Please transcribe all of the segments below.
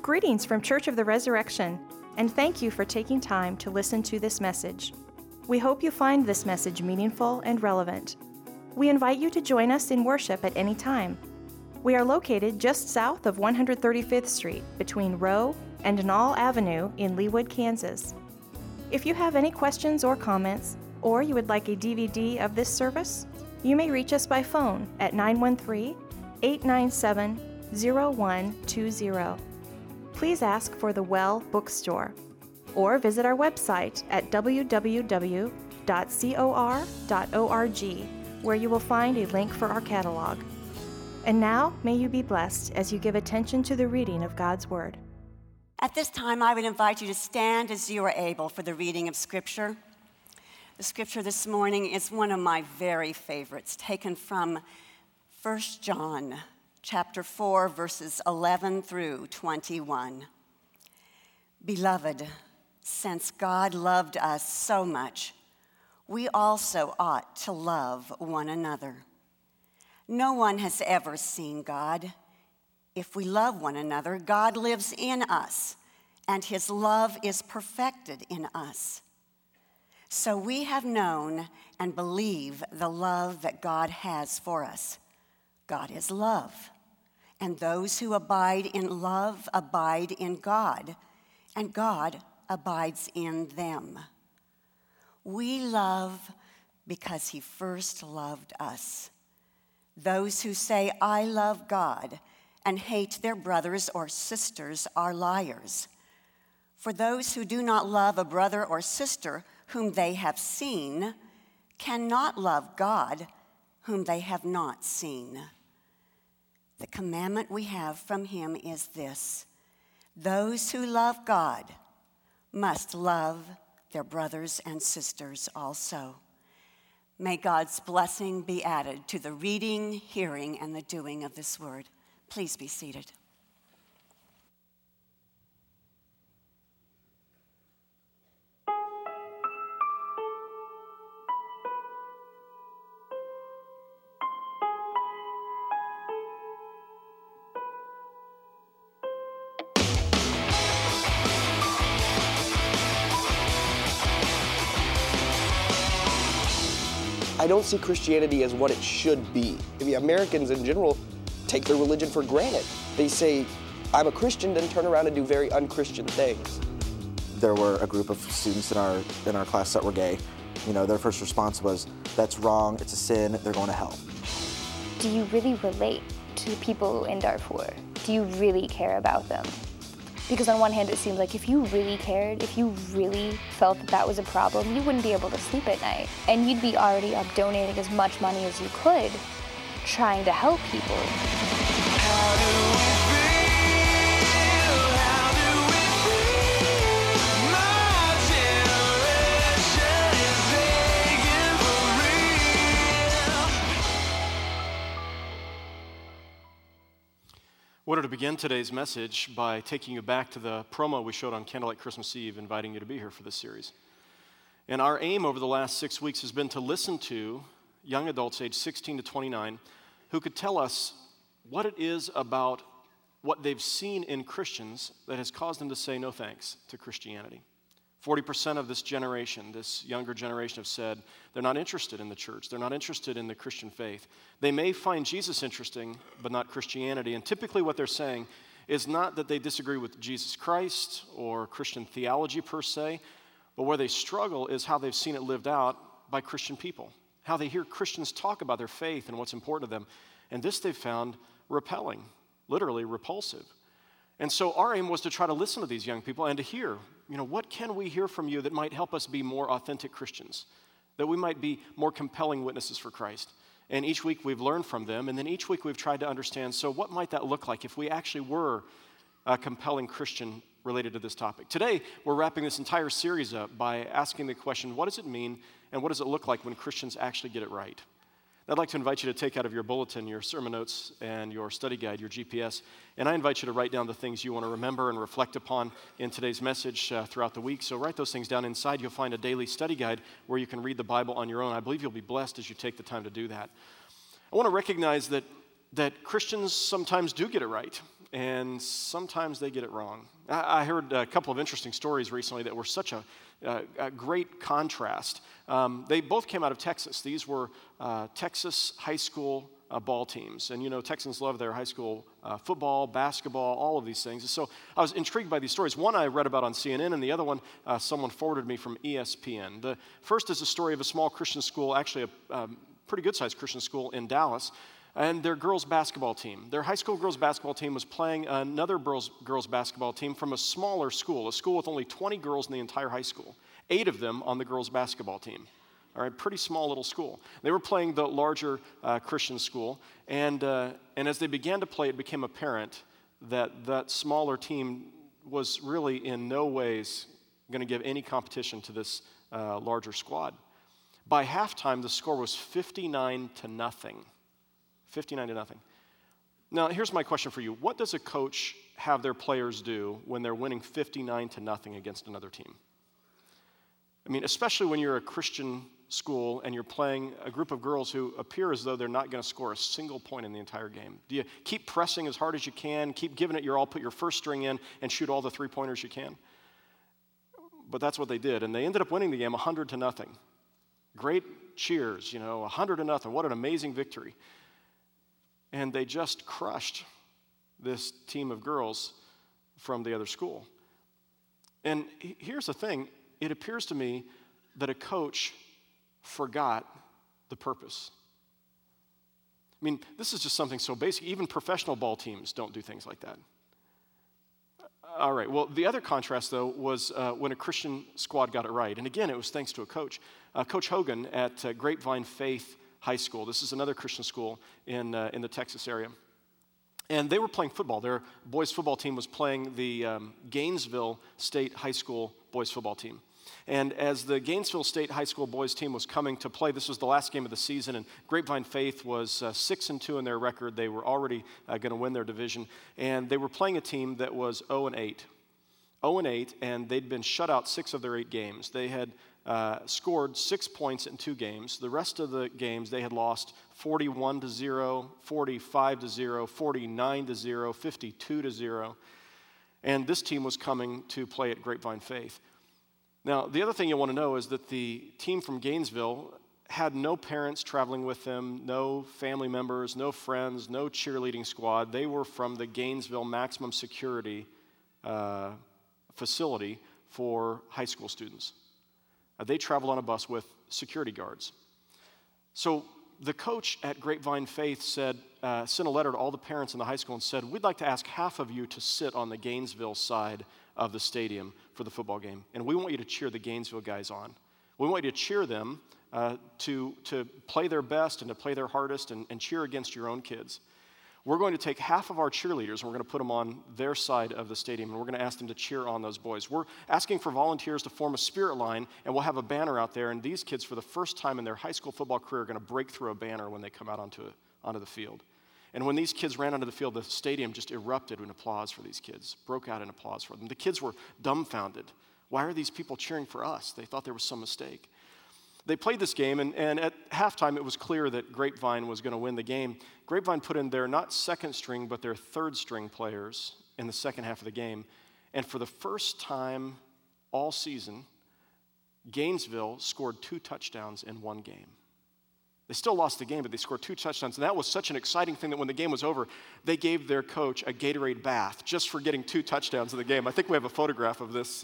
Greetings from Church of the Resurrection, and thank you for taking time to listen to this message. We hope you find this message meaningful and relevant. We invite you to join us in worship at any time. We are located just south of 135th Street between Rowe and Knoll Avenue in Leawood, Kansas. If you have any questions or comments, or you would like a DVD of this service, you may reach us by phone at 913-897-0120. Please ask for the Well Bookstore, or visit our website at www.cor.org, where you will find a link for our catalog. And now, may you be blessed as you give attention to the reading of God's Word. At this time, I would invite you to stand as you are able for the reading of Scripture. The Scripture this morning is one of my very favorites, taken from 1 John chapter 4, verses 11 through 21. Beloved, since God loved us so much, we also ought to love one another. No one has ever seen God. If we love one another, God lives in us, and his love is perfected in us. So we have known and believe the love that God has for us. God is love, and those who abide in love abide in God, and God abides in them. We love because he first loved us. Those who say, I love God, and hate their brothers or sisters are liars. For those who do not love a brother or sister whom they have seen cannot love God whom they have not seen. The commandment we have from him is this: those who love God must love their brothers and sisters also. May God's blessing be added to the reading, hearing, and the doing of this word. Please be seated. I don't see Christianity as what it should be. The Americans in general take their religion for granted. They say, I'm a Christian, then turn around and do very unchristian things. There were a group of students in our class that were gay. You know, their first response was, that's wrong, it's a sin, they're going to hell. Do you really relate to people in Darfur? Do you really care about them? Because on one hand, it seems like if you really cared, if you really felt that that was a problem, you wouldn't be able to sleep at night. And you'd be already up donating as much money as you could, trying to help people. I wanted to begin today's message by taking you back to the promo we showed on Candlelight Christmas Eve, inviting you to be here for this series. And our aim over the last 6 weeks has been to listen to young adults aged 16 to 29 who could tell us what it is about what they've seen in Christians that has caused them to say no thanks to Christianity. 40% of this generation, this younger generation, have said they're not interested in the church. They're not interested in the Christian faith. They may find Jesus interesting, but not Christianity. And typically what they're saying is not that they disagree with Jesus Christ or Christian theology per se, but where they struggle is how they've seen it lived out by Christian people, how they hear Christians talk about their faith and what's important to them. And this they've found repelling, literally repulsive. And so our aim was to try to listen to these young people and to hear, what can we hear from you that might help us be more authentic Christians, that we might be more compelling witnesses for Christ. And each week we've learned from them, and then each week we've tried to understand, so what might that look like if we actually were a compelling Christian related to this topic? Today, we're wrapping this entire series up by asking the question, what does it mean, and what does it look like when Christians actually get it right? I'd like to invite you to take out of your bulletin your sermon notes and your study guide, your GPS, and I invite you to write down the things you want to remember and reflect upon in today's message throughout the week. So write those things down. Inside, you'll find a daily study guide where you can read the Bible on your own. I believe you'll be blessed as you take the time to do that. I want to recognize that Christians sometimes do get it right. and sometimes they get it wrong. I heard a couple of interesting stories recently that were such a great contrast. They both came out of Texas. These were Texas high school ball teams. And you know, Texans love their high school football, basketball, all of these things. And so I was intrigued by these stories. One I read about on CNN, and the other one someone forwarded me from ESPN. The first is a story of a small Christian school, actually a pretty good-sized Christian school in Dallas, and their girls basketball team. Their high school girls basketball team was playing another girls basketball team from a smaller school, a school with only 20 girls in the entire high school, 8 of them on the girls basketball team. All right, pretty small little school. They were playing the larger Christian school, and as they began to play, it became apparent that that smaller team was really in no ways going to give any competition to this larger squad. By halftime, the score was 59-0. 59-0. Now, here's my question for you. What does a coach have their players do when they're winning 59-0 against another team? I mean, especially when you're a Christian school and you're playing a group of girls who appear as though they're not going to score a single point in the entire game. Do you keep pressing as hard as you can, keep giving it your all, put your first string in, and shoot all the three-pointers you can? But that's what they did, and they ended up winning the game 100-0. Great cheers, 100-0. What an amazing victory. And they just crushed this team of girls from the other school. And here's the thing. It appears to me that a coach forgot the purpose. I mean, this is just something so basic. Even professional ball teams don't do things like that. All right, well, the other contrast, though, was when a Christian squad got it right. And again, it was thanks to a coach. Coach Hogan at Grapevine Faith High School. This is another Christian school in the Texas area. And they were playing football. Their boys football team was playing the Gainesville State High School boys football team. And as the Gainesville State High School boys team was coming to play, this was the last game of the season, and Grapevine Faith was 6-2 in their record. They were already going to win their division. And they were playing a team that was 0-8. 0-8, and they'd been shut out 6 of their 8 games. They had scored 6 points in 2 games. The rest of the games they had lost 41-0, 45-0, 49-0, 52-0. And this team was coming to play at Grapevine Faith. Now, the other thing you want to know is that the team from Gainesville had no parents traveling with them, no family members, no friends, no cheerleading squad. They were from the Gainesville Maximum Security facility for high school students. They traveled on a bus with security guards. So the coach at Grapevine Faith sent a letter to all the parents in the high school and said, we'd like to ask half of you to sit on the Gainesville side of the stadium for the football game. And we want you to cheer the Gainesville guys on. We want you to cheer them to play their best and to play their hardest and cheer against your own kids. We're going to take half of our cheerleaders and we're going to put them on their side of the stadium and we're going to ask them to cheer on those boys. We're asking for volunteers to form a spirit line and we'll have a banner out there, and these kids for the first time in their high school football career are going to break through a banner when they come out onto the field. And when these kids ran onto the field, the stadium just erupted in applause for these kids, broke out in applause for them. The kids were dumbfounded. Why are these people cheering for us? They thought there was some mistake. They played this game, and at halftime, it was clear that Grapevine was going to win the game. Grapevine put in their not second string, but their third string players in the second half of the game. And for the first time all season, Gainesville scored 2 touchdowns in one game. They still lost the game, but they scored 2 touchdowns. And that was such an exciting thing that when the game was over, they gave their coach a Gatorade bath just for getting 2 touchdowns in the game. I think we have a photograph of this.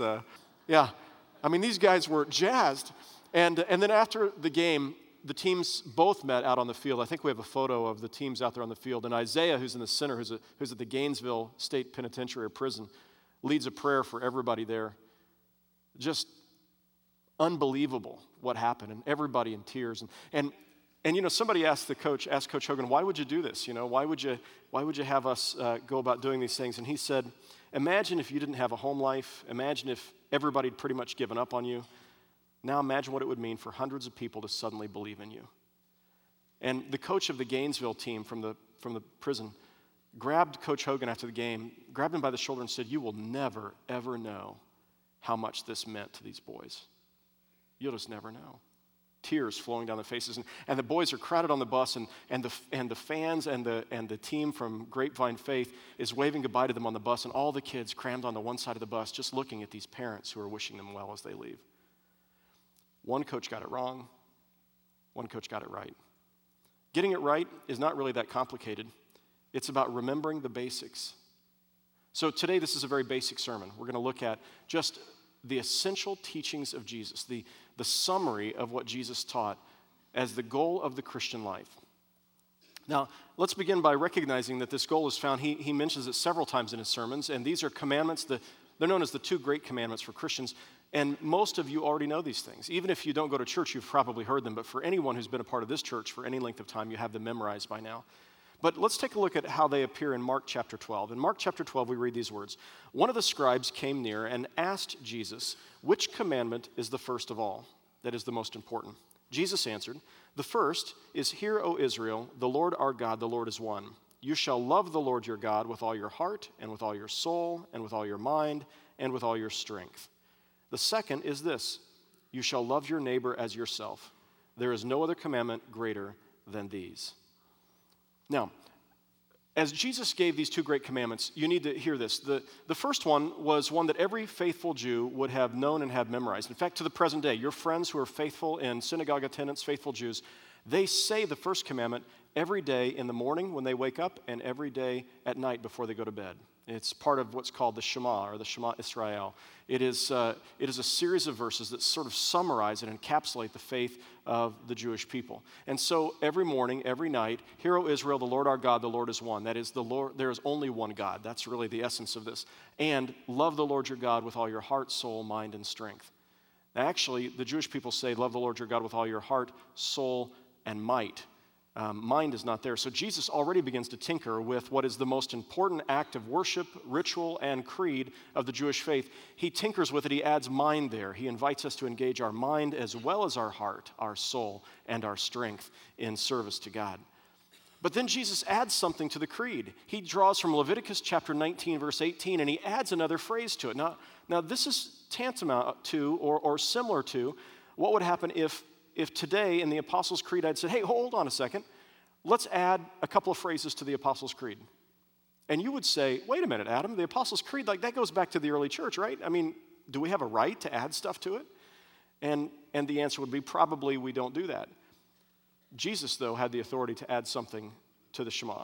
I mean, these guys were jazzed. And then after the game, the teams both met out on the field. I think we have a photo of the teams out there on the field. And Isaiah, who's in the center, who's at the Gainesville State Penitentiary or prison, leads a prayer for everybody there. Just unbelievable what happened, and everybody in tears. And somebody asked Coach Hogan, why would you do this? Why would you have us go about doing these things? And he said, imagine if you didn't have a home life. Imagine if everybody had pretty much given up on you. Now imagine what it would mean for hundreds of people to suddenly believe in you. And the coach of the Gainesville team from the prison grabbed Coach Hogan after the game, grabbed him by the shoulder and said, you will never, ever know how much this meant to these boys. You'll just never know. tears flowing down their faces. And the boys are crowded on the bus, and the fans and the team from Grapevine Faith is waving goodbye to them on the bus, and all the kids crammed on the one side of the bus just looking at these parents who are wishing them well as they leave. One coach got it wrong. One coach got it right. Getting it right is not really that complicated. It's about remembering the basics. So today, this is a very basic sermon. We're going to look at just the essential teachings of Jesus, the summary of what Jesus taught as the goal of the Christian life. Now, let's begin by recognizing that this goal is found, he mentions it several times in his sermons, and these are commandments, they're known as the two great commandments for Christians, and most of you already know these things. Even if you don't go to church, you've probably heard them, but for anyone who's been a part of this church for any length of time, you have them memorized by now. But let's take a look at how they appear in Mark chapter 12. In Mark chapter 12, we read these words. One of the scribes came near and asked Jesus, which commandment is the first of all? That is the most important. Jesus answered, the first is, hear, O Israel, the Lord our God, the Lord is one. You shall love the Lord your God with all your heart and with all your soul and with all your mind and with all your strength. The second is this, you shall love your neighbor as yourself. There is no other commandment greater than these. Now, as Jesus gave these two great commandments, you need to hear this. The first one was one that every faithful Jew would have known and have memorized. In fact, to the present day, your friends who are faithful in synagogue attendance, faithful Jews, they say the first commandment every day in the morning when they wake up and every day at night before they go to bed. It's part of what's called the Shema, or the Shema Israel. It is a series of verses that sort of summarize and encapsulate the faith of the Jewish people. And so every morning, every night, hear, O Israel, the Lord our God, the Lord is one. That is, the Lord, there is only one God. That's really the essence of this. And love the Lord your God with all your heart, soul, mind, and strength. Now, actually, the Jewish people say, love the Lord your God with all your heart, soul, and might. Mind is not there. So Jesus already begins to tinker with what is the most important act of worship, ritual, and creed of the Jewish faith. He tinkers with it. He adds mind there. He invites us to engage our mind as well as our heart, our soul, and our strength in service to God. But then Jesus adds something to the creed. He draws from Leviticus chapter 19, verse 18, and he adds another phrase to it. Now this is tantamount to or similar to what would happen if today in the Apostles' Creed I'd said, hey, hold on a second, let's add a couple of phrases to the Apostles' Creed. And you would say, wait a minute, Adam, the Apostles' Creed, like that goes back to the early church, right? I mean, do we have a right to add stuff to it? And the answer would be probably we don't do that. Jesus, though, had the authority to add something to the Shema,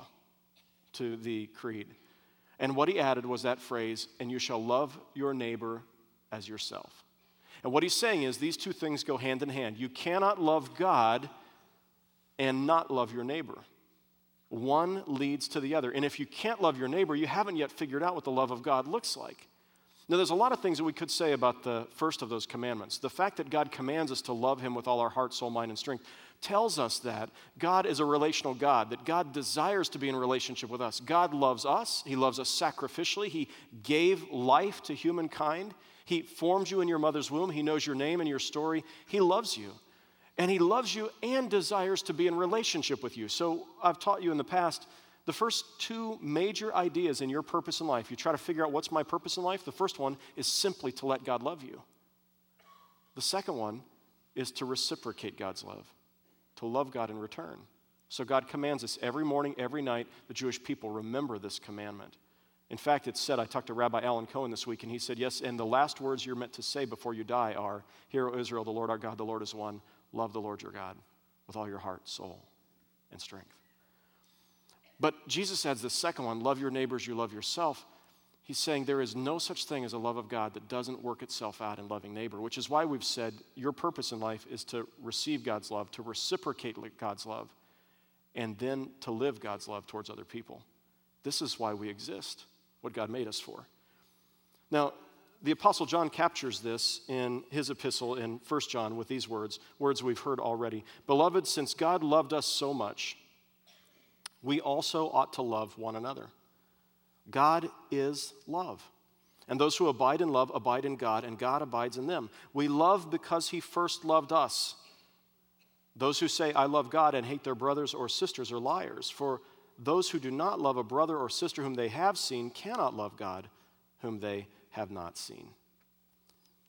to the creed. And what he added was that phrase, and you shall love your neighbor as yourself. And what he's saying is these two things go hand in hand. You cannot love God and not love your neighbor. One leads to the other. And if you can't love your neighbor, you haven't yet figured out what the love of God looks like. Now, there's a lot of things that we could say about the first of those commandments. The fact that God commands us to love him with all our heart, soul, mind, and strength tells us that God is a relational God, that God desires to be in relationship with us. God loves us. He loves us sacrificially. He gave life to humankind. He formed you in your mother's womb. He knows your name and your story. He loves you. And he loves you and desires to be in relationship with you. So I've taught you in the past, the first two major ideas in your purpose in life, you try to figure out what's my purpose in life. The first one is simply to let God love you. The second one is to reciprocate God's love, to love God in return. So God commands us every morning, every night, the Jewish people remember this commandment. In fact, it's said, I talked to Rabbi Alan Cohen this week, and he said, yes, and the last words you're meant to say before you die are, hear, O Israel, the Lord our God, the Lord is one. Love the Lord your God with all your heart, soul, and strength. But Jesus adds the second one, love your neighbors, you love yourself. He's saying there is no such thing as a love of God that doesn't work itself out in loving neighbor, which is why we've said your purpose in life is to receive God's love, to reciprocate God's love, and then to live God's love towards other people. This is why we exist, what God made us for. Now, the Apostle John captures this in his epistle in 1 John with these words we've heard already. Beloved, since God loved us so much, we also ought to love one another. God is love. And those who abide in love abide in God, and God abides in them. We love because he first loved us. Those who say, I love God, and hate their brothers or sisters are liars. For those who do not love a brother or sister whom they have seen cannot love God, whom they have not seen.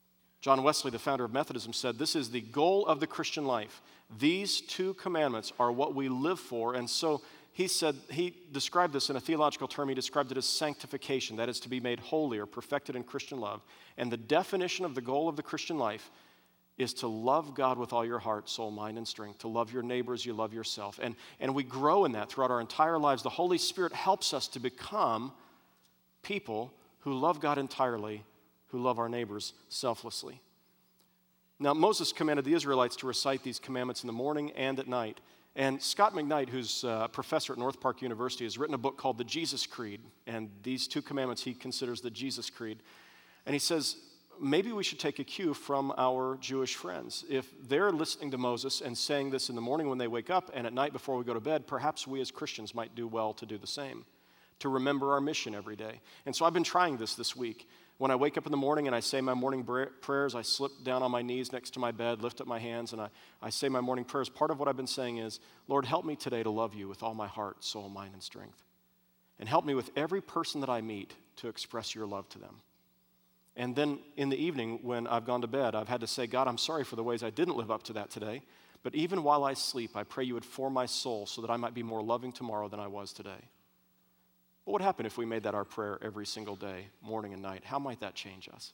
John Wesley, the founder of Methodism, said, "This is the goal of the Christian life. These two commandments are what we live for." And so he said, he described this in a theological term, he described it as sanctification, that is to be made holy or perfected in Christian love. And the definition of the goal of the Christian life is to love God with all your heart, soul, mind, and strength, to love your neighbors, you love yourself. And we grow in that throughout our entire lives. The Holy Spirit helps us to become people who love God entirely, who love our neighbors selflessly. Now, Moses commanded the Israelites to recite these commandments in the morning and at night. And Scott McKnight, who's a professor at North Park University, has written a book called The Jesus Creed. And these two commandments he considers the Jesus Creed. And he says, maybe we should take a cue from our Jewish friends. If they're listening to Moses and saying this in the morning when they wake up and at night before we go to bed, perhaps we as Christians might do well to do the same, to remember our mission every day. And so I've been trying this week. When I wake up in the morning and I say my morning prayers, I slip down on my knees next to my bed, lift up my hands, and I say my morning prayers. Part of what I've been saying is, Lord, help me today to love you with all my heart, soul, mind, and strength. And help me with every person that I meet to express your love to them. And then in the evening when I've gone to bed, I've had to say, God, I'm sorry for the ways I didn't live up to that today. But even while I sleep, I pray you would form my soul so that I might be more loving tomorrow than I was today. What would happen if we made that our prayer every single day, morning and night? How might that change us?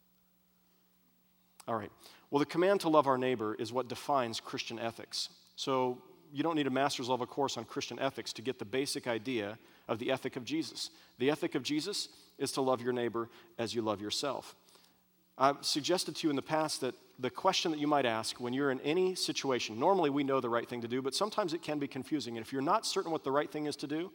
All right. Well, the command to love our neighbor is what defines Christian ethics. So you don't need a master's level course on Christian ethics to get the basic idea of the ethic of Jesus. The ethic of Jesus is to love your neighbor as you love yourself. I've suggested to you in the past that the question that you might ask when you're in any situation, normally we know the right thing to do, but sometimes it can be confusing. And if you're not certain what the right thing is to do,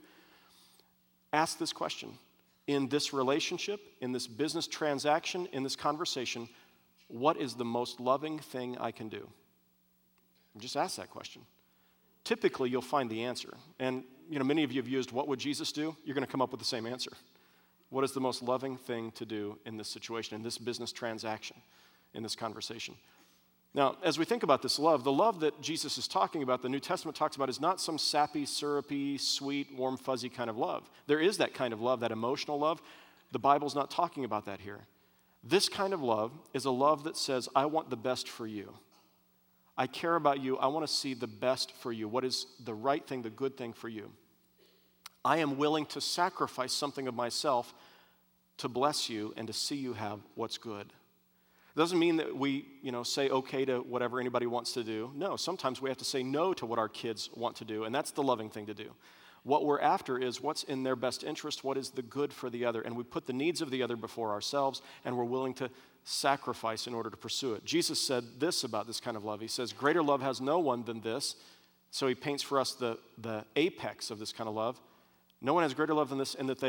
ask this question. In this relationship, in this business transaction, in this conversation, what is the most loving thing I can do? Just ask that question. Typically, you'll find the answer. And many of you have used, what would Jesus do? You're going to come up with the same answer. What is the most loving thing to do in this situation, in this business transaction, in this conversation? Now, as we think about this love, the love that Jesus is talking about, the New Testament talks about, is not some sappy, syrupy, sweet, warm, fuzzy kind of love. There is that kind of love, that emotional love. The Bible's not talking about that here. This kind of love is a love that says, I want the best for you. I care about you. I want to see the best for you. What is the right thing, the good thing for you? I am willing to sacrifice something of myself to bless you and to see you have what's good. It doesn't mean that we, say okay to whatever anybody wants to do. No, sometimes we have to say no to what our kids want to do, and that's the loving thing to do. What we're after is what's in their best interest, what is the good for the other, and we put the needs of the other before ourselves, and we're willing to sacrifice in order to pursue it. Jesus said this about this kind of love. He says, greater love has no one than this. So he paints for us the apex of this kind of love. No one has greater love than this, in that they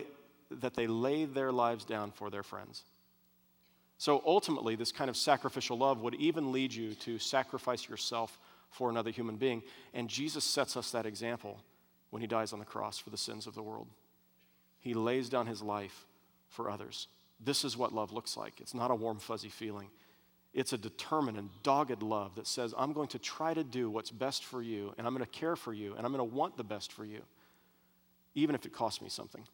lay their lives down for their friends. So ultimately, this kind of sacrificial love would even lead you to sacrifice yourself for another human being. And Jesus sets us that example when he dies on the cross for the sins of the world. He lays down his life for others. This is what love looks like. It's not a warm, fuzzy feeling. It's a determined and dogged love that says, I'm going to try to do what's best for you, and I'm going to care for you, and I'm going to want the best for you, even if it costs me something.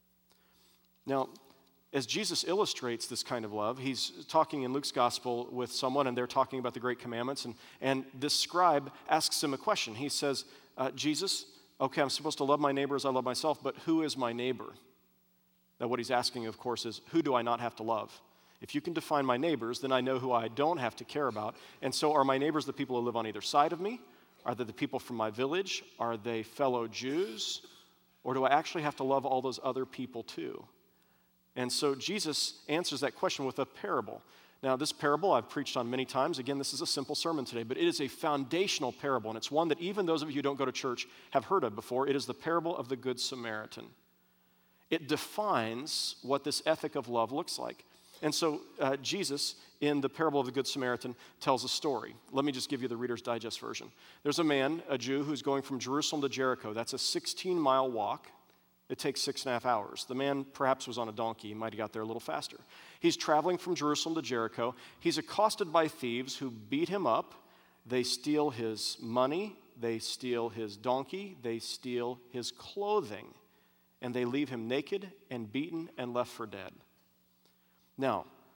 Now, as Jesus illustrates this kind of love, he's talking in Luke's gospel with someone, and they're talking about the great commandments, and this scribe asks him a question. He says, Jesus, okay, I'm supposed to love my neighbor as I love myself, but who is my neighbor? Now, what he's asking, of course, is who do I not have to love? If you can define my neighbors, then I know who I don't have to care about. And so are my neighbors the people who live on either side of me? Are they the people from my village? Are they fellow Jews? Or do I actually have to love all those other people too? And so Jesus answers that question with a parable. Now, this parable I've preached on many times. Again, this is a simple sermon today, but it is a foundational parable, and it's one that even those of you who don't go to church have heard of before. It is the parable of the Good Samaritan. It defines what this ethic of love looks like. And so Jesus, in the parable of the Good Samaritan, tells a story. Let me just give you the Reader's Digest version. There's a man, a Jew, who's going from Jerusalem to Jericho. That's a 16-mile walk. It takes 6.5 hours. The man perhaps was on a donkey. He might have got there a little faster. He's traveling from Jerusalem to Jericho. He's accosted by thieves who beat him up. They steal his money. They steal his donkey. They steal his clothing. And they leave him naked and beaten and left for dead. Now,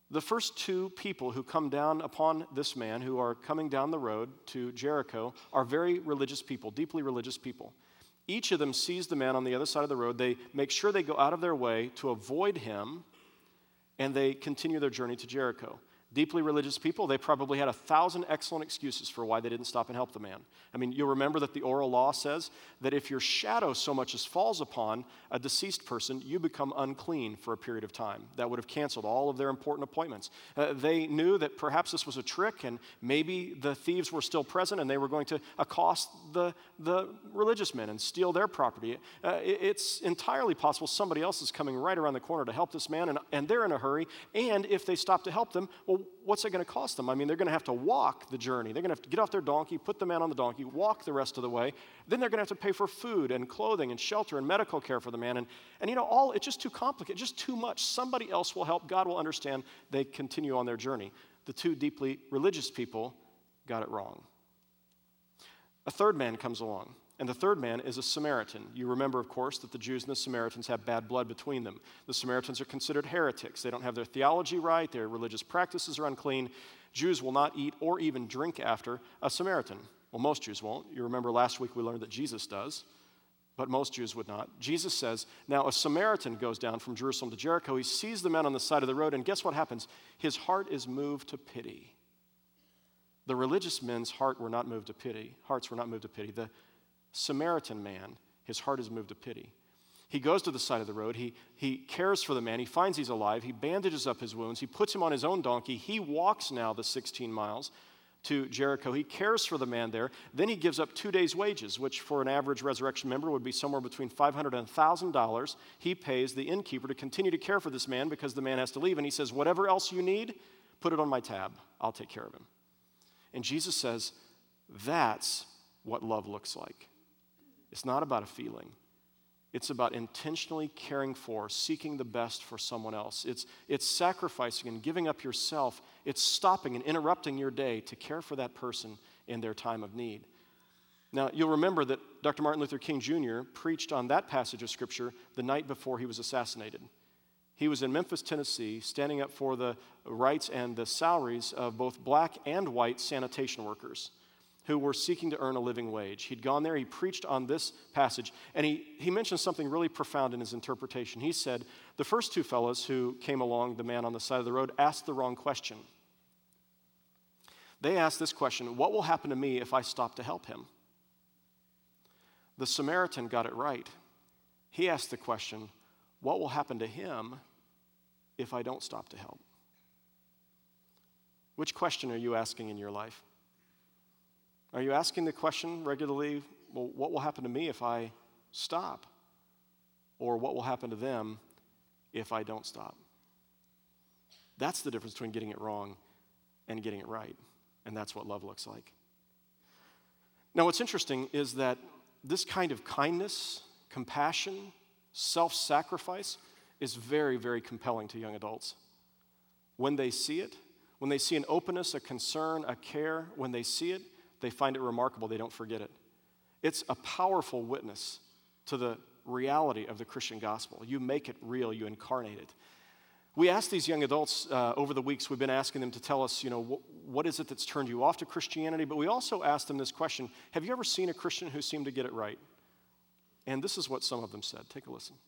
The first two people who come down upon this man, who are coming down the road to Jericho, are very religious people, deeply religious people. Each of them sees the man on the other side of the road. They make sure they go out of their way to avoid him, and they continue their journey to Jericho. Deeply religious people, they probably had 1,000 excellent excuses for why they didn't stop and help the man. I mean, you'll remember that the oral law says that if your shadow so much as falls upon a deceased person, you become unclean for a period of time. That would have canceled all of their important appointments. They knew that perhaps this was a trick, and maybe the thieves were still present, and they were going to accost the religious men and steal their property. It's entirely possible somebody else is coming right around the corner to help this man, and they're in a hurry, and if they stop to help them, well, what's it going to cost them? I mean, they're going to have to walk the journey. They're going to have to get off their donkey, put the man on the donkey, walk the rest of the way. Then they're going to have to pay for food and clothing and shelter and medical care for the man. And you know, it's just too complicated, just too much. Somebody else will help. God will understand. They continue on their journey. The two deeply religious people got it wrong. A third man comes along. And the third man is a Samaritan. You remember, of course, that the Jews and the Samaritans have bad blood between them. The Samaritans are considered heretics. They don't have their theology right. Their religious practices are unclean. Jews will not eat or even drink after a Samaritan. Well, most Jews won't. You remember last week we learned that Jesus does, but most Jews would not. Jesus says, now a Samaritan goes down from Jerusalem to Jericho. He sees the men on the side of the road, and guess what happens? His heart is moved to pity. The religious men's hearts were not moved to pity. The Samaritan man, his heart is moved to pity. He goes to the side of the road. He cares for the man. He finds he's alive. He bandages up his wounds. He puts him on his own donkey. He walks now the 16 miles to Jericho. He cares for the man there. Then he gives up 2 days' wages, which for an average resurrection member would be somewhere between $500 and $1,000. He pays the innkeeper to continue to care for this man because the man has to leave. And he says, whatever else you need, put it on my tab. I'll take care of him. And Jesus says, that's what love looks like. It's not about a feeling. It's about intentionally caring for, seeking the best for someone else. It's sacrificing and giving up yourself. It's stopping and interrupting your day to care for that person in their time of need. Now, you'll remember that Dr. Martin Luther King Jr. preached on that passage of Scripture the night before he was assassinated. He was in Memphis, Tennessee, standing up for the rights and the salaries of both black and white sanitation workers who were seeking to earn a living wage. He'd gone there, he preached on this passage, and he mentioned something really profound in his interpretation. He said, the first two fellows who came along, the man on the side of the road, asked the wrong question. They asked this question, what will happen to me if I stop to help him? The Samaritan got it right. He asked the question, what will happen to him if I don't stop to help? Which question are you asking in your life? Are you asking the question regularly, well, what will happen to me if I stop? Or what will happen to them if I don't stop? That's the difference between getting it wrong and getting it right. And that's what love looks like. Now, what's interesting is that this kind of kindness, compassion, self-sacrifice is very, very compelling to young adults. When they see it, when they see an openness, a concern, a care, when they see it, they find it remarkable. They don't forget it. It's a powerful witness to the reality of the Christian gospel. You make it real. You incarnate it. We asked these young adults over the weeks, we've been asking them to tell us, what is it that's turned you off to Christianity? But we also asked them this question, have you ever seen a Christian who seemed to get it right? And this is what some of them said. Take a listen.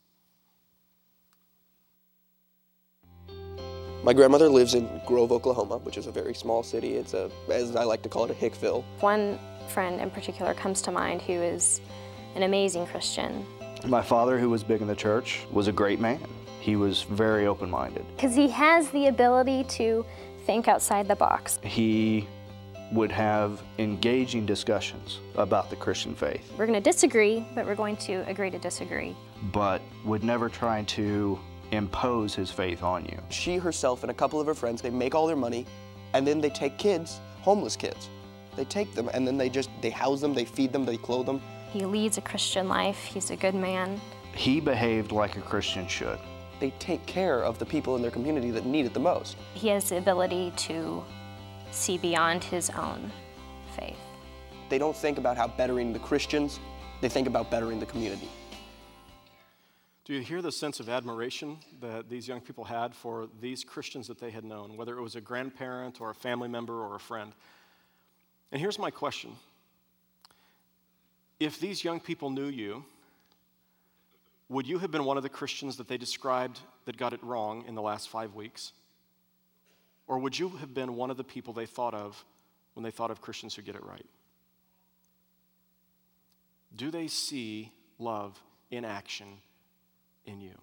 My grandmother lives in Grove, Oklahoma, which is a very small city. It's as I like to call it, a Hickville. One friend in particular comes to mind who is an amazing Christian. My father, who was big in the church, was a great man. He was very open-minded. Because he has the ability to think outside the box. He would have engaging discussions about the Christian faith. We're going to disagree, but we're going to agree to disagree. But would never try to impose his faith on you. She herself and a couple of her friends, they make all their money, and then they take kids, homeless kids. They take them, and then they house them, they feed them, they clothe them. He leads a Christian life. He's a good man. He behaved like a Christian should. They take care of the people in their community that need it the most. He has the ability to see beyond his own faith. They don't think about how bettering the Christians, they think about bettering the community. Do you hear the sense of admiration that these young people had for these Christians that they had known, whether it was a grandparent or a family member or a friend? And here's my question. If these young people knew you, would you have been one of the Christians that they described that got it wrong in the last 5 weeks? Or would you have been one of the people they thought of when they thought of Christians who get it right? Do they see love in action in you?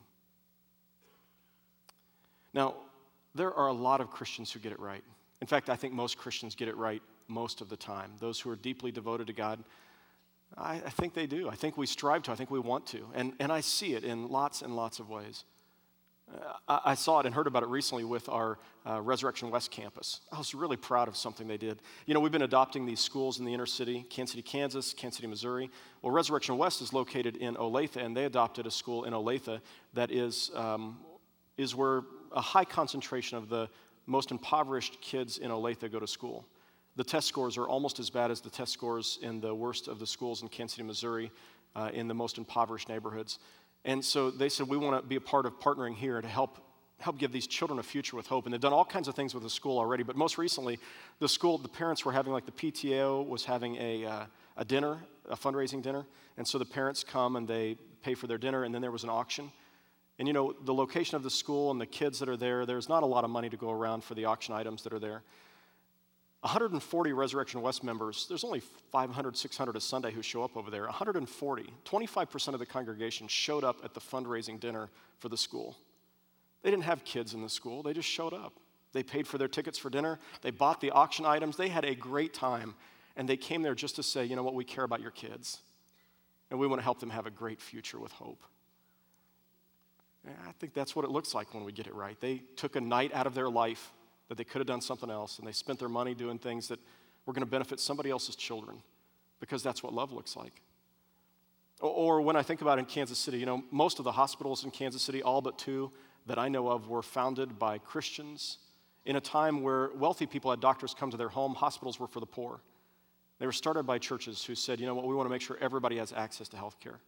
Now, there are a lot of Christians who get it right. In fact, I think most Christians get it right most of the time. Those who are deeply devoted to God, I think they do. I think we strive to. I think we want to. And I see it in lots and lots of ways. I saw it and heard about it recently with our Resurrection West campus. I was really proud of something they did. You know, we've been adopting these schools in the inner city, Kansas City, Kansas, Kansas City, Missouri. Well, Resurrection West is located in Olathe, and they adopted a school in Olathe that is where a high concentration of the most impoverished kids in Olathe go to school. The test scores are almost as bad as the test scores in the worst of the schools in Kansas City, Missouri, in the most impoverished neighborhoods. And so they said, we want to be a part of partnering here to help give these children a future with hope. And they've done all kinds of things with the school already. But most recently, the parents were having, like the PTO was having a dinner, a fundraising dinner. And so the parents come and they pay for their dinner, and then there was an auction. And you know, the location of the school and the kids that are there, there's not a lot of money to go around for the auction items that are there. 140 Resurrection West members, there's only 500, 600 a Sunday who show up over there. 140, 25% of the congregation showed up at the fundraising dinner for the school. They didn't have kids in the school, they just showed up. They paid for their tickets for dinner, they bought the auction items, they had a great time, and they came there just to say, you know what, we care about your kids, and we want to help them have a great future with hope. And I think that's what it looks like when we get it right. They took a night out of their life that they could have done something else, and they spent their money doing things that were going to benefit somebody else's children, because that's what love looks like. Or when I think about in Kansas City, you know, most of the hospitals in Kansas City, all but 2 that I know of, were founded by Christians in a time where wealthy people had doctors come to their home. Hospitals were for the poor. They were started by churches who said, you know what, we want to make sure everybody has access to health care.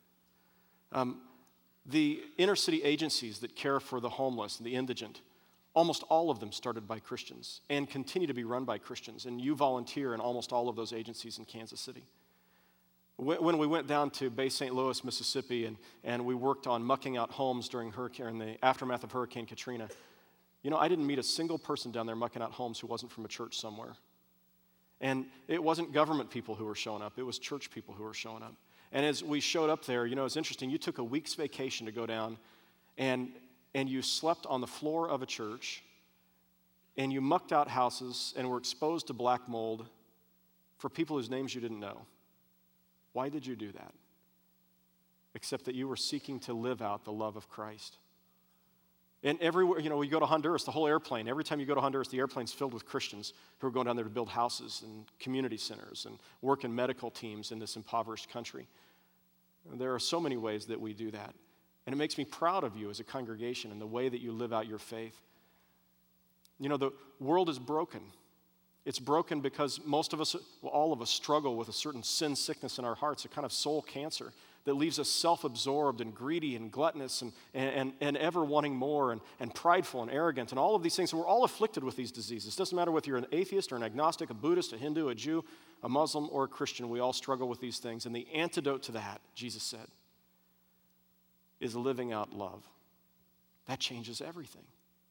The inner city agencies that care for the homeless and the indigent, almost all of them started by Christians and continue to be run by Christians. And you volunteer in almost all of those agencies in Kansas City. When we went down to Bay St. Louis, Mississippi, and we worked on mucking out homes during in the aftermath of Hurricane Katrina, you know, I didn't meet a single person down there mucking out homes who wasn't from a church somewhere. And it wasn't government people who were showing up, it was church people who were showing up. And as we showed up there, you know, it's interesting, you took a week's vacation to go down, and you slept on the floor of a church, and you mucked out houses and were exposed to black mold for people whose names you didn't know. Why did you do that? Except that you were seeking to live out the love of Christ. And everywhere, you know, you go to Honduras, the whole airplane, every time you go to Honduras, the airplane's filled with Christians who are going down there to build houses and community centers and work in medical teams in this impoverished country. And there are so many ways that we do that. And it makes me proud of you as a congregation and the way that you live out your faith. You know, the world is broken. It's broken because most of us, well, all of us struggle with a certain sin sickness in our hearts, a kind of soul cancer that leaves us self-absorbed and greedy and gluttonous and ever wanting more and prideful and arrogant and all of these things. And we're all afflicted with these diseases. It doesn't matter whether you're an atheist or an agnostic, a Buddhist, a Hindu, a Jew, a Muslim, or a Christian. We all struggle with these things. And the antidote to that, Jesus said, is living out love. That changes everything.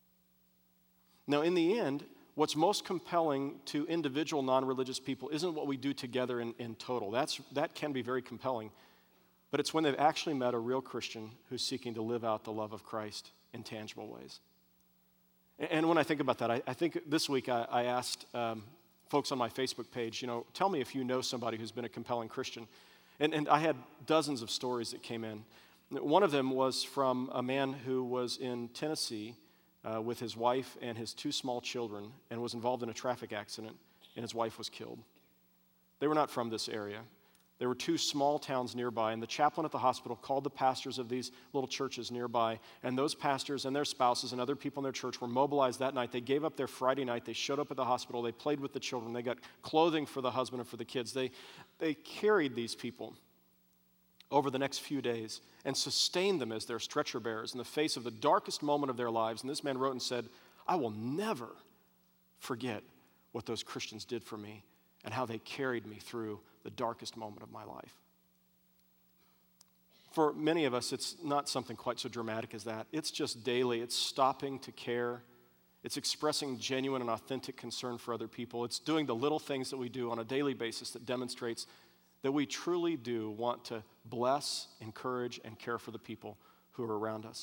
Now, in the end, what's most compelling to individual non-religious people isn't what we do together in total. That can be very compelling. But it's when they've actually met a real Christian who's seeking to live out the love of Christ in tangible ways. And when I think about that, I think this week I asked folks on my Facebook page, you know, tell me if you know somebody who's been a compelling Christian. And I had dozens of stories that came in. One of them was from a man who was in Tennessee with his wife and his 2 small children and was involved in a traffic accident, and his wife was killed. They were not from this area. There were 2 small towns nearby, and the chaplain at the hospital called the pastors of these little churches nearby, and those pastors and their spouses and other people in their church were mobilized that night. They gave up their Friday night. They showed up at the hospital. They played with the children. They got clothing for the husband and for the kids. They carried these people over the next few days and sustained them as their stretcher bearers in the face of the darkest moment of their lives. And this man wrote and said, I will never forget what those Christians did for me and how they carried me through the darkest moment of my life. For many of us, it's not something quite so dramatic as that. It's just daily. It's stopping to care. It's expressing genuine and authentic concern for other people. It's doing the little things that we do on a daily basis that demonstrates that we truly do want to bless, encourage, and care for the people who are around us.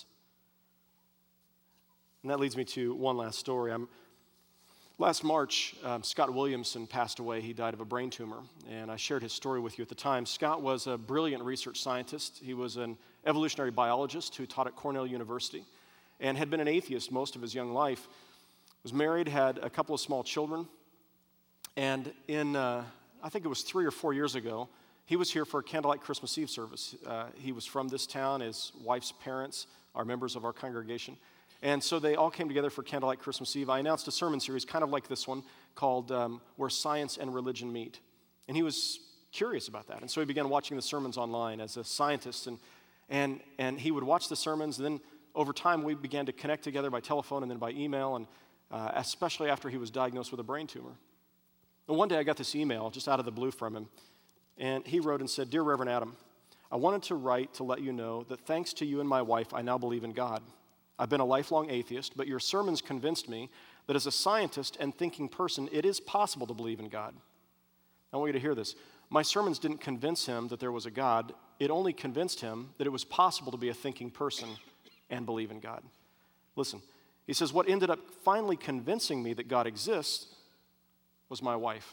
And that leads me to one last story. Last March, Scott Williamson passed away. He died of a brain tumor, and I shared his story with you at the time. Scott was a brilliant research scientist. He was an evolutionary biologist who taught at Cornell University and had been an atheist most of his young life. Was married, had a couple of small children, and in, I think it was 3 or 4 years ago, he was here for a candlelight Christmas Eve service. He was from this town. His wife's parents are members of our congregation. And so they all came together for Candlelight Christmas Eve. I announced a sermon series kind of like this one called Where Science and Religion Meet. And he was curious about that. And so he began watching the sermons online as a scientist. And he would watch the sermons. And then over time, we began to connect together by telephone and then by email, and especially after he was diagnosed with a brain tumor. And one day I got this email just out of the blue from him. And he wrote and said, Dear Reverend Adam, I wanted to write to let you know that thanks to you and my wife, I now believe in God. I've been a lifelong atheist, but your sermons convinced me that as a scientist and thinking person, it is possible to believe in God. I want you to hear this. My sermons didn't convince him that there was a God. It only convinced him that it was possible to be a thinking person and believe in God. Listen, he says, what ended up finally convincing me that God exists was my wife.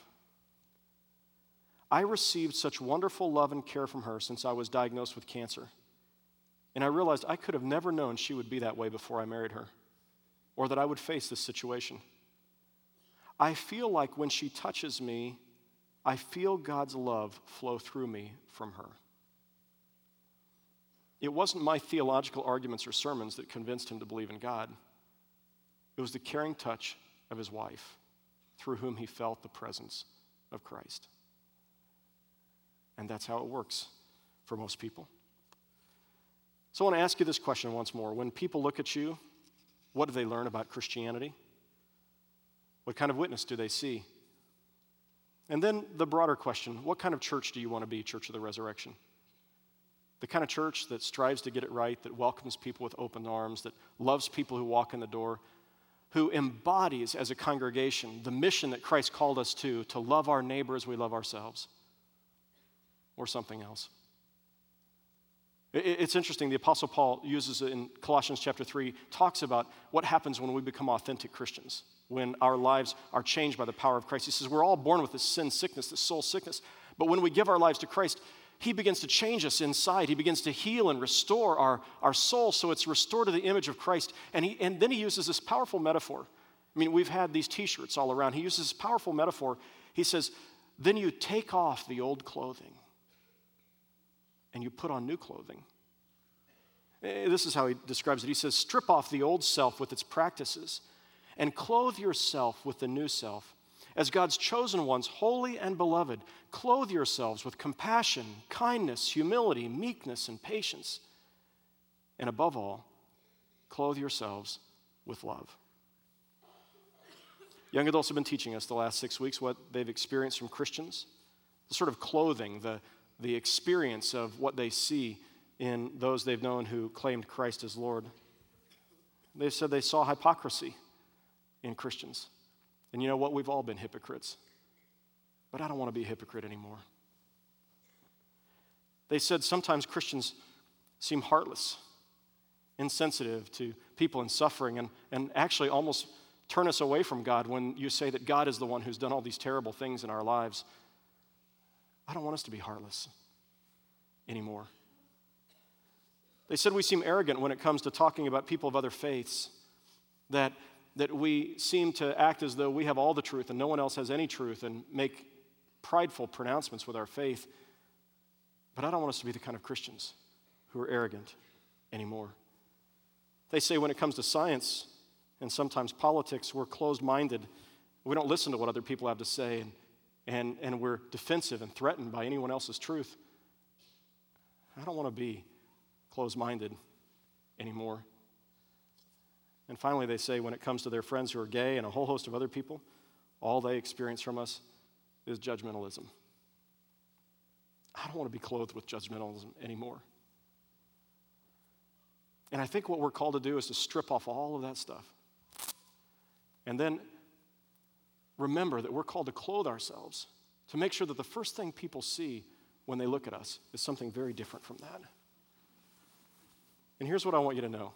I received such wonderful love and care from her since I was diagnosed with cancer. And I realized I could have never known she would be that way before I married her, or that I would face this situation. I feel like when she touches me, I feel God's love flow through me from her. It wasn't my theological arguments or sermons that convinced him to believe in God. It was the caring touch of his wife, through whom he felt the presence of Christ. And that's how it works for most people. So I want to ask you this question once more. When people look at you, what do they learn about Christianity? What kind of witness do they see? And then the broader question, what kind of church do you want to be, Church of the Resurrection? The kind of church that strives to get it right, that welcomes people with open arms, that loves people who walk in the door, who embodies as a congregation the mission that Christ called us to love our neighbor as we love ourselves, or something else? It's interesting, the Apostle Paul uses it in Colossians chapter 3, talks about what happens when we become authentic Christians, when our lives are changed by the power of Christ. He says we're all born with this sin sickness, this soul sickness, but when we give our lives to Christ, he begins to change us inside. He begins to heal and restore our soul so it's restored to the image of Christ. And then he uses this powerful metaphor. I mean, we've had these t-shirts all around. He uses this powerful metaphor. He says, then you take off the old clothing and you put on new clothing. This is how he describes it. He says, strip off the old self with its practices and clothe yourself with the new self. As God's chosen ones, holy and beloved, clothe yourselves with compassion, kindness, humility, meekness, and patience. And above all, clothe yourselves with love. Young adults have been teaching us the last 6 weeks what they've experienced from Christians, the sort of clothing, the experience of what they see in those they've known who claimed Christ as Lord. They've said they saw hypocrisy in Christians. And you know what? We've all been hypocrites. But I don't want to be a hypocrite anymore. They said sometimes Christians seem heartless, insensitive to people in suffering, and actually almost turn us away from God when you say that God is the one who's done all these terrible things in our lives. I don't want us to be heartless anymore. They said we seem arrogant when it comes to talking about people of other faiths, that we seem to act as though we have all the truth and no one else has any truth and make prideful pronouncements with our faith. But I don't want us to be the kind of Christians who are arrogant anymore. They say when it comes to science and sometimes politics, we're closed-minded. We don't listen to what other people have to say, and we're defensive and threatened by anyone else's truth. I don't want to be closed-minded anymore. And finally, they say when it comes to their friends who are gay and a whole host of other people, all they experience from us is judgmentalism. I don't want to be clothed with judgmentalism anymore. And I think what we're called to do is to strip off all of that stuff. And then remember that we're called to clothe ourselves, to make sure that the first thing people see when they look at us is something very different from that. And here's what I want you to know.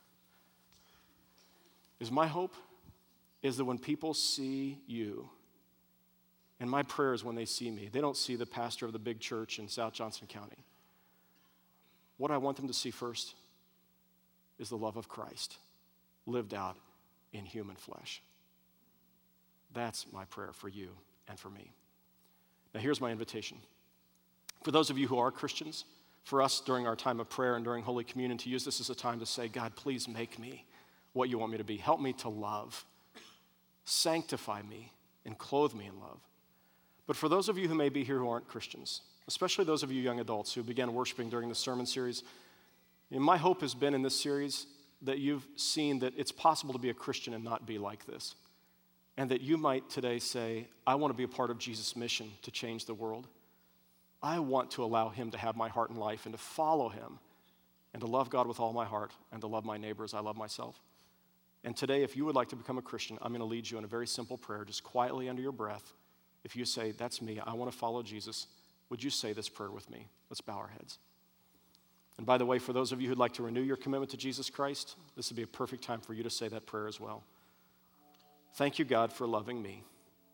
Is my hope is that when people see you, and my prayer is when they see me, they don't see the pastor of the big church in South Johnson County. What I want them to see first is the love of Christ lived out in human flesh. That's my prayer for you and for me. Now here's my invitation. For those of you who are Christians, for us during our time of prayer and during Holy Communion to use this as a time to say, God, please make me what you want me to be. Help me to love. Sanctify me and clothe me in love. But for those of you who may be here who aren't Christians, especially those of you young adults who began worshiping during the sermon series, my hope has been in this series that you've seen that it's possible to be a Christian and not be like this. And that you might today say, I want to be a part of Jesus' mission to change the world. I want to allow him to have my heart and life and to follow him and to love God with all my heart and to love my neighbor as I love myself. And today, if you would like to become a Christian, I'm going to lead you in a very simple prayer, just quietly under your breath. If you say, that's me, I want to follow Jesus, would you say this prayer with me? Let's bow our heads. And by the way, for those of you who'd like to renew your commitment to Jesus Christ, this would be a perfect time for you to say that prayer as well. Thank you, God, for loving me.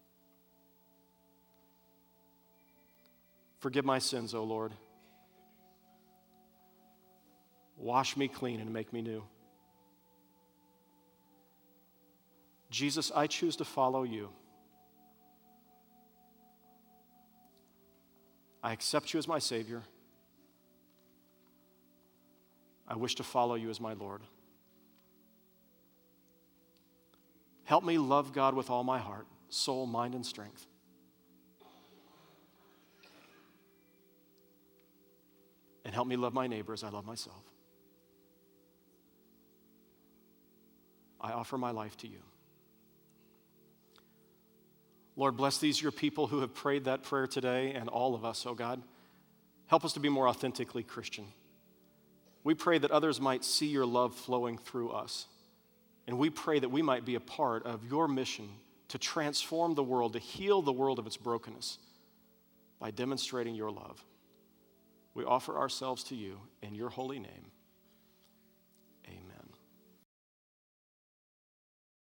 Forgive my sins, O Lord. Wash me clean and make me new. Jesus, I choose to follow you. I accept you as my Savior. I wish to follow you as my Lord. Help me love God with all my heart, soul, mind, and strength. And help me love my neighbor as I love myself. I offer my life to you. Lord, bless these your people who have prayed that prayer today and all of us, oh God. Help us to be more authentically Christian. We pray that others might see your love flowing through us. And we pray that we might be a part of your mission to transform the world, to heal the world of its brokenness by demonstrating your love. We offer ourselves to you in your holy name.